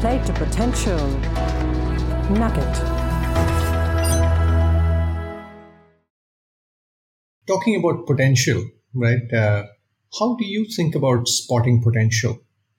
Play to Potential Nugget. Talking about potential, right? How do you think about spotting potential?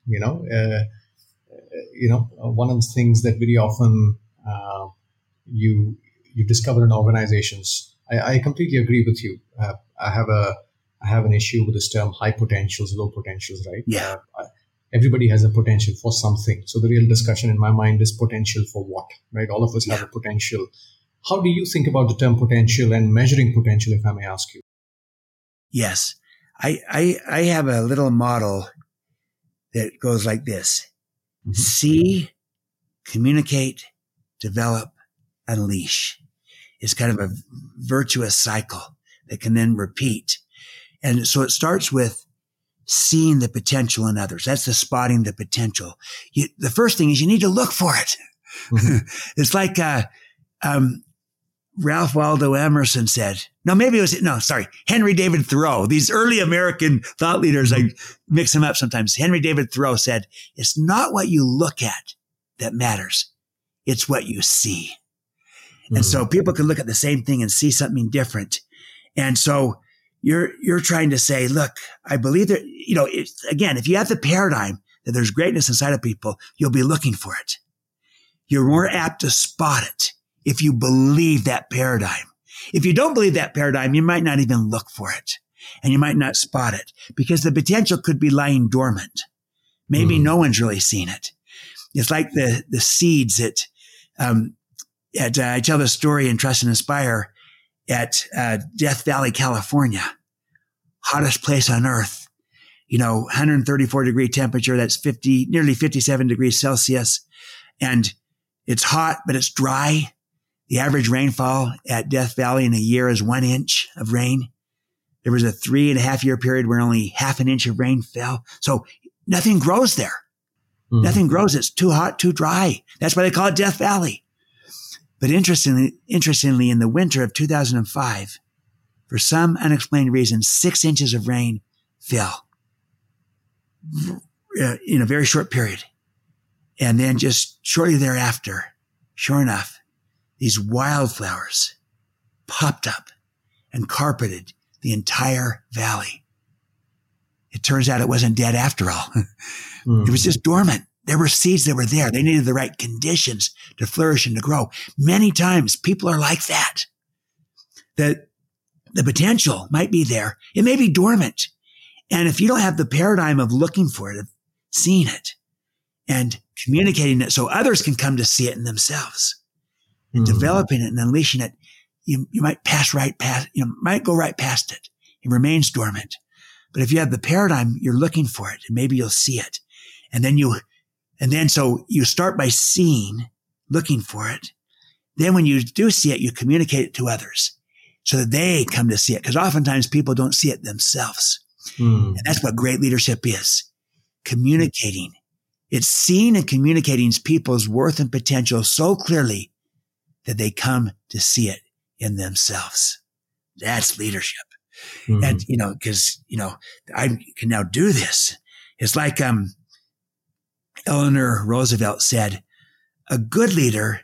One of the things that very often you discover in organizations. I completely agree with you. I have an issue with this term high potentials, low potentials, right? Yeah. Everybody has a potential for something. So the real discussion in my mind is potential for what, right? All of us have a potential. How do you think about the term potential and measuring potential, if I may ask you? Yes. I have a little model that goes like this. Mm-hmm. See, communicate, develop, unleash. It's kind of a virtuous cycle that can then repeat. And so it starts with seeing the potential in others. That's the spotting the potential. The first thing is you need to look for it. Mm-hmm. It's like Ralph Waldo Emerson said, Henry David Thoreau. These early American thought leaders, I mix them up sometimes. Henry David Thoreau said, it's not what you look at that matters. It's what you see. Mm-hmm. And so people can look at the same thing and see something different. And so you're trying to say, look, I believe that, if you have the paradigm that there's greatness inside of people, you'll be looking for it. You're more apt to spot it if you believe that paradigm. If you don't believe that paradigm, you might not even look for it and you might not spot it because the potential could be lying dormant. Maybe no one's really seen it. It's like the seeds that, I tell the story in Trust and Inspire at Death Valley, California, hottest place on earth, 134 degree temperature. That's nearly 57 degrees Celsius. And it's hot, but it's dry. The average rainfall at Death Valley in a year is 1 inch of rain. There was a 3.5 year period where only half an inch of rain fell. So nothing grows there. Mm-hmm. Nothing grows. It's too hot, too dry. That's why they call it Death Valley. But interestingly, in the winter of 2005, for some unexplained reason, 6 inches of rain fell in a very short period. And then just shortly thereafter, sure enough, these wildflowers popped up and carpeted the entire valley. It turns out it wasn't dead after all. It was just dormant. There were seeds that were there. They needed the right conditions to flourish and to grow. Many times people are like that. The potential might be there. It may be dormant. And if you don't have the paradigm of looking for it, of seeing it and communicating it so others can come to see it in themselves and developing it and unleashing it, you might might go right past it. It remains dormant. But if you have the paradigm, you're looking for it and maybe you'll see it. So you start by seeing, looking for it. Then when you do see it, you communicate it to others so that they come to see it. Because oftentimes people don't see it themselves. And that's what great leadership is. Communicating. It's seeing and communicating people's worth and potential so clearly that they come to see it in themselves. That's leadership. And, because, I can now do this. It's like, Eleanor Roosevelt said, a good leader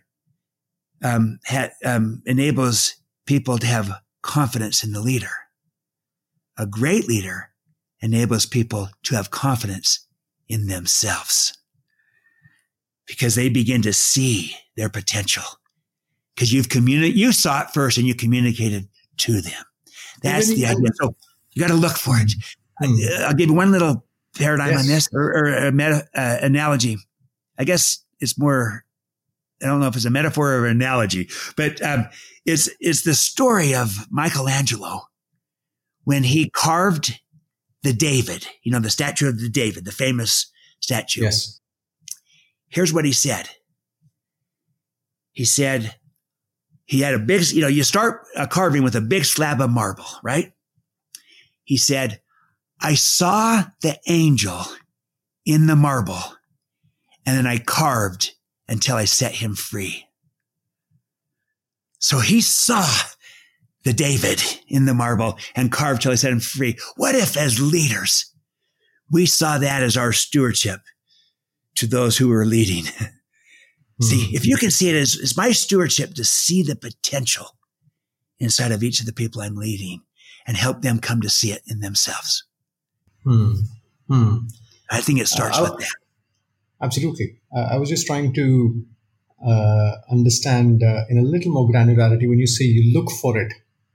enables people to have confidence in the leader. A great leader enables people to have confidence in themselves because they begin to see their potential because you saw it first and you communicated to them. That's the idea. So you got to look for it. I'll give you one little paradigm on this or analogy. I guess it's more, I don't know if it's a metaphor or an analogy, but it's the story of Michelangelo when he carved the David, the statue of the David, the famous statue. Yes. Here's what he said. He said he had a big, you start carving with a big slab of marble, right? He said, I saw the angel in the marble and then I carved until I set him free. So he saw the David in the marble and carved till I set him free. What if as leaders, we saw that as our stewardship to those who are leading. See, if you can see it as my stewardship to see the potential inside of each of the people I'm leading and help them come to see it in themselves. I think it starts with that. Absolutely. I was just trying to understand in a little more granularity when you say you look for it,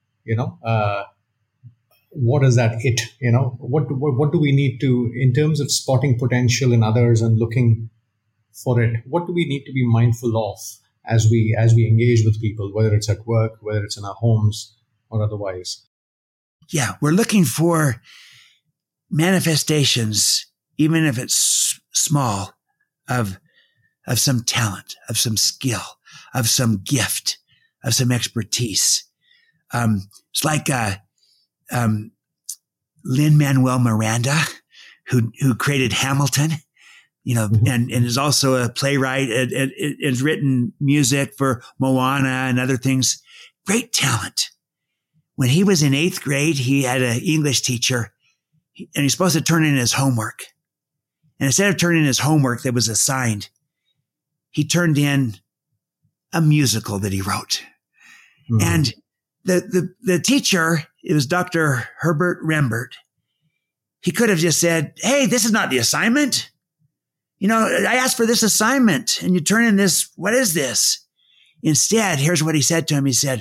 what is that it? What do we need to, in terms of spotting potential in others and looking for it, what do we need to be mindful of as we engage with people, whether it's at work, whether it's in our homes or otherwise? Yeah, we're looking for manifestations, even if it's small, of some talent, of some skill, of some gift, of some expertise. It's like Lin-Manuel Miranda, who created Hamilton, and is also a playwright and has written music for Moana and other things. Great talent. When he was in 8th grade, he had an English teacher, and he's supposed to turn in his homework. And instead of turning in his homework that was assigned, he turned in a musical that he wrote. And the teacher, it was Dr. Herbert Rembert. He could have just said, "Hey, this is not the assignment. I asked for this assignment and you turn in this. What is this?" Instead, here's what he said to him. He said,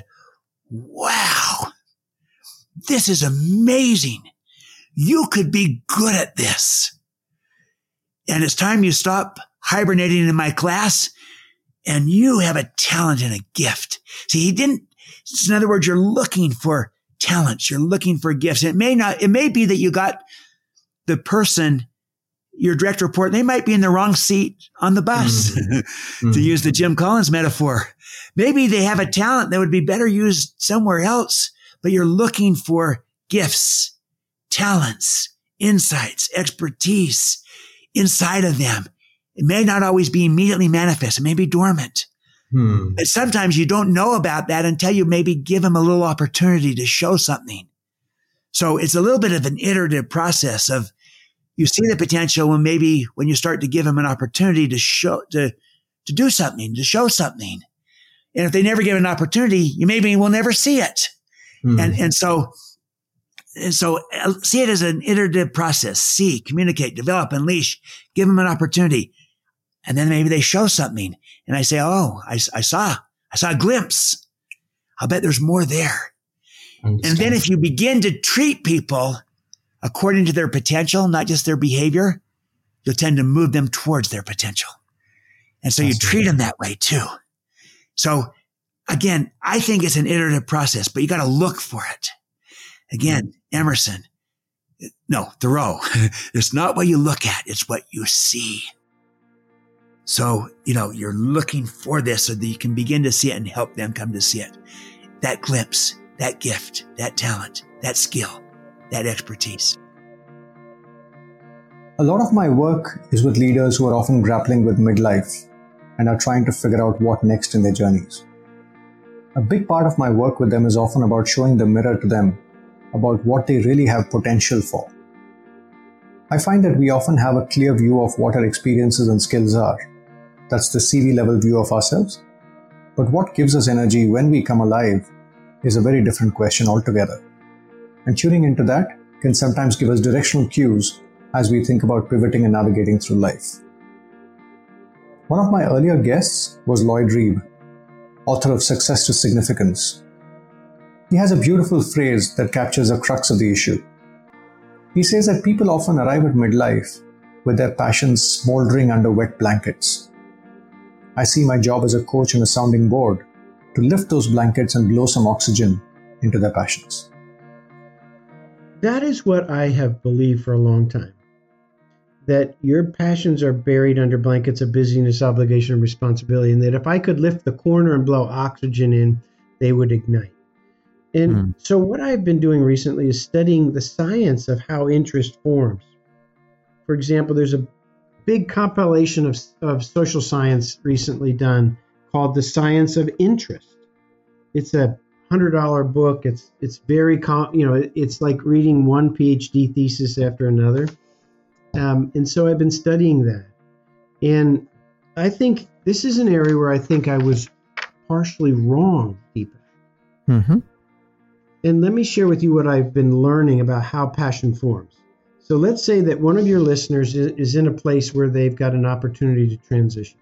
"Wow, this is amazing. You could be good at this. And it's time you stop hibernating in my class, and you have a talent and a gift." See, in other words, you're looking for talents. You're looking for gifts. It may be that you got the person, your direct report, they might be in the wrong seat on the bus, to use the Jim Collins metaphor. Maybe they have a talent that would be better used somewhere else, but you're looking for gifts, talents, insights, expertise inside of them. It may not always be immediately manifest. It may be dormant. But sometimes you don't know about that until you maybe give them a little opportunity to show something. So it's a little bit of an iterative process of, you see the potential when you start to give them an opportunity to do something, to show something. And if they never give an opportunity, you maybe will never see it. And so see it as an iterative process. See, communicate, develop, unleash, give them an opportunity. And then maybe they show something. And I say, "Oh, I saw a glimpse. I'll bet there's more there." And then if you begin to treat people according to their potential, not just their behavior, you'll tend to move them towards their potential. And so you treat them that way too. So again, I think it's an iterative process, but you got to look for it. Again, Thoreau, it's not what you look at, it's what you see. So, you're looking for this so that you can begin to see it and help them come to see it. That glimpse, that gift, that talent, that skill, that expertise. A lot of my work is with leaders who are often grappling with midlife and are trying to figure out what next in their journeys. A big part of my work with them is often about showing the mirror to them about what they really have potential for. I find that we often have a clear view of what our experiences and skills are. That's the CV level view of ourselves. But what gives us energy when we come alive is a very different question altogether. And tuning into that can sometimes give us directional cues as we think about pivoting and navigating through life. One of my earlier guests was Lloyd Reeb, author of Success to Significance. He has a beautiful phrase that captures the crux of the issue. He says that people often arrive at midlife with their passions smoldering under wet blankets. I see my job as a coach and a sounding board to lift those blankets and blow some oxygen into their passions. That is what I have believed for a long time. That your passions are buried under blankets of busyness, obligation, and responsibility, and that if I could lift the corner and blow oxygen in, they would ignite. And so what I've been doing recently is studying the science of how interest forms. For example, there's a big compilation of social science recently done called The Science of Interest. It's a $100 book. It's very, it's like reading one PhD thesis after another. And so I've been studying that. And I think this is an area where I think I was partially wrong, Deepak. Mm-hmm. And let me share with you what I've been learning about how passion forms. So let's say that one of your listeners is in a place where they've got an opportunity to transition.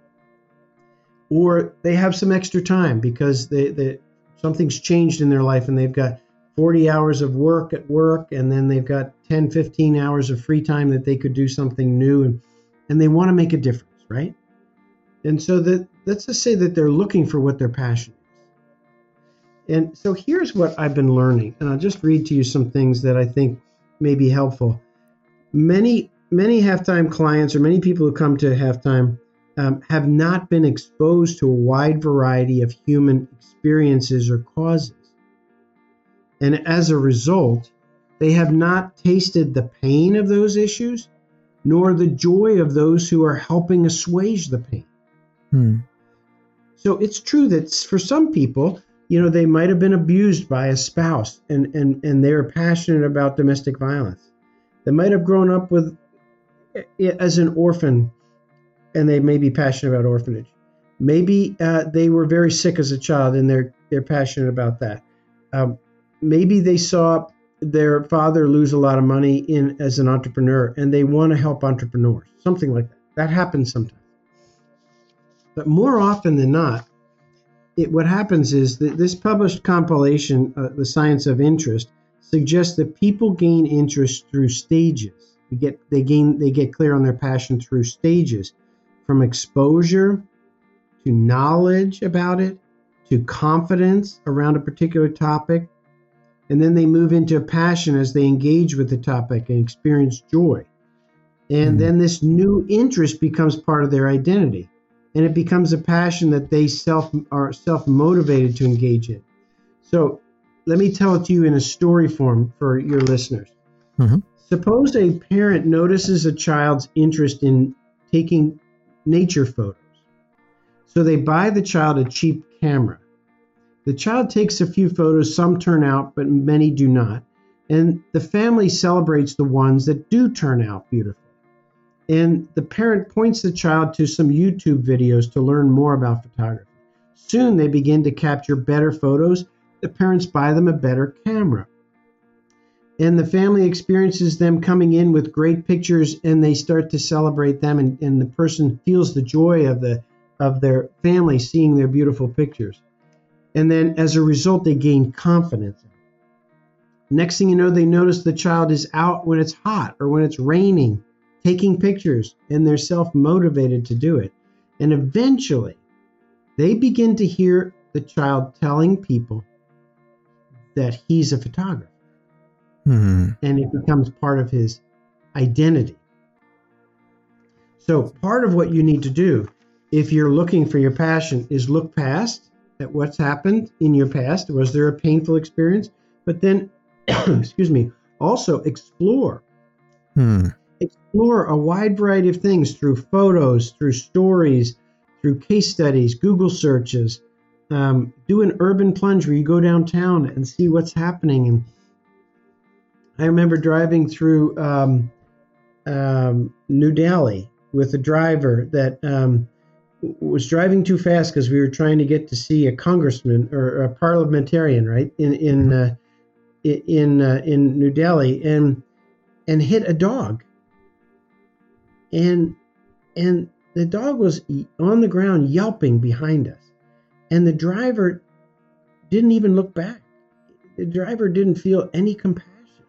Or they have some extra time because something's changed in their life and they've got 40 hours of work at work, and then they've got 10, 15 hours of free time that they could do something new, and they want to make a difference, right? And so let's just say that they're looking for what their passion is. And so here's what I've been learning, and I'll just read to you some things that I think may be helpful. Many halftime clients, or many people who come to halftime, have not been exposed to a wide variety of human experiences or causes. And as a result, they have not tasted the pain of those issues, nor the joy of those who are helping assuage the pain. So it's true that for some people, they might have been abused by a spouse and they're passionate about domestic violence. They might have grown up as an orphan and they may be passionate about orphanage. Maybe they were very sick as a child and they're passionate about that. Maybe they saw their father lose a lot of money as an entrepreneur and they want to help entrepreneurs, something like that. That happens sometimes. But more often than not, what happens is that this published compilation, The Science of Interest, suggests that people gain interest through stages. They get clear on their passion through stages, from exposure to knowledge about it, to confidence around a particular topic, and then they move into a passion as they engage with the topic and experience joy. And then this new interest becomes part of their identity. And it becomes a passion that they are self-motivated to engage in. So let me tell it to you in a story form for your listeners. Mm-hmm. Suppose a parent notices a child's interest in taking nature photos. So they buy the child a cheap camera. The child takes a few photos, some turn out, but many do not. And the family celebrates the ones that do turn out beautiful. And the parent points the child to some YouTube videos to learn more about photography. Soon they begin to capture better photos. The parents buy them a better camera. And the family experiences them coming in with great pictures, and they start to celebrate them, and the person feels the joy of their family seeing their beautiful pictures. And then as a result, they gain confidence. Next thing you know, they notice the child is out when it's hot or when it's raining, taking pictures, and they're self-motivated to do it. And eventually, they begin to hear the child telling people that he's a photographer. Mm-hmm. And it becomes part of his identity. So part of what you need to do, if you're looking for your passion, is look past at what's happened in your past. Was there a painful experience? But then, also explore. Explore a wide variety of things through photos, through stories, through case studies, Google searches. Do an urban plunge where you go downtown and see what's happening. And I remember driving through New Delhi with a driver that was driving too fast because we were trying to get to see a congressman or a parliamentarian, right, in New Delhi, and hit a dog. And the dog was on the ground yelping behind us. And the driver didn't even look back. The driver didn't feel any compassion.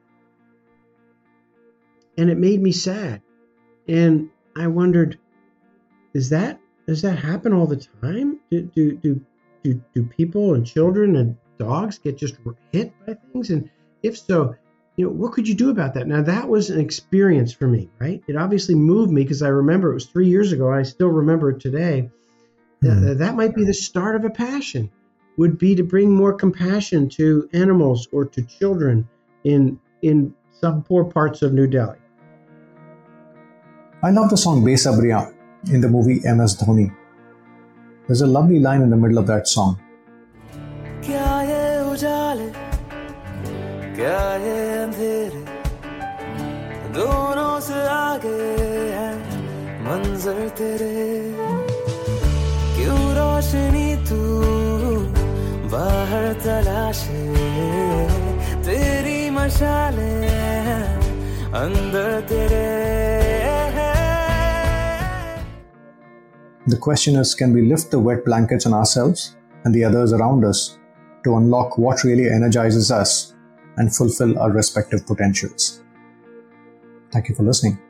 And it made me sad. And I wondered, does that happen all the time? Do people and children and dogs get just hit by things? And if so, what could you do about that? Now, that was an experience for me, right? It obviously moved me because I remember it was 3 years ago, and I still remember it today. That might be the start of a passion, would be to bring more compassion to animals or to children in some poor parts of New Delhi. I love the song Besabriyan in the movie MS Dhoni. There's a lovely line in the middle of that song. मंजर तेरे क्यों रोशनी तू बाहर तलाशे तेरी मशाले अंदर तेरे. The question is, can we lift the wet blankets on ourselves and the others around us to unlock what really energizes us and fulfill our respective potentials? Thank you for listening.